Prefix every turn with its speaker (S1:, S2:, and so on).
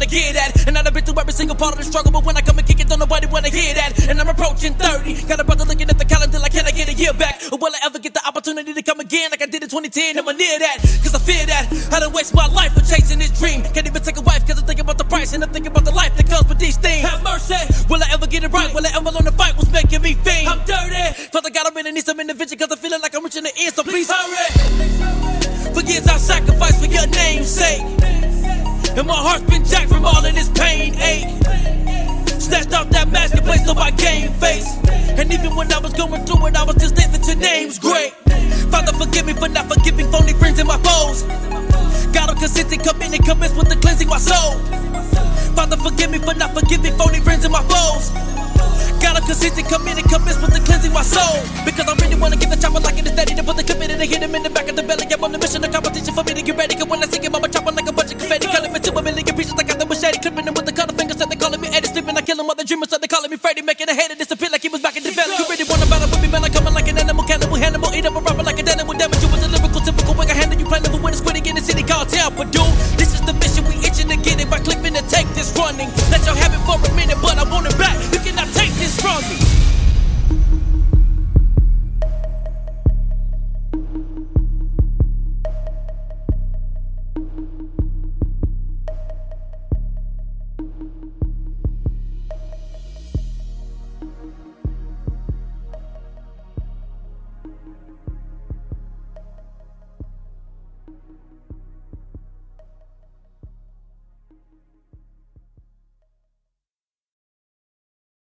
S1: wanna get at. And I've been through every single part of the struggle, but when I come and kick it, don't nobody wanna hear that. And I'm approaching 30. Got a brother looking at the calendar like, can I get a year back? Or will I ever get the opportunity to come again like I did in 2010? Am I near that? Cause I fear that I done waste my life for chasing this dream. Can't even take a wife cause I think about the price, and I think about the life that comes with these things. Have mercy. Will I ever get it right? Will I ever learn to fight what's making me fiend? I'm dirty. Father God, I really need some intervention cause I'm feeling like I'm reaching the end, so please hurry. For years I've sacrificed for your name's sake, and my heart's been jacked from all of this pain, ache. Snatched off that mask and placed on my game face. And even when I was going through it, I was just thinking your name's great. Father, forgive me for not forgiving phony friends and my foes. God, I'm consistent, committed, commenced with the cleansing my soul. Father, forgive me for not forgiving phony friends and my foes. God, I'm consistent, committed, commenced with the cleansing my soul. Because I really wanna get the chopper like it is steady, to put the clip in and hit him in the back of the belly. I'm on the mission, the competition for me to get ready. Cause when I sing it, I'ma chop on like a bunch of confetti. Cutting me to a million pieces, I got the machete. Clipping them with the color fingers, said they calling me Eddie. Sleeping, I kill them, other dreamers, so they calling me Freddy. Making a hater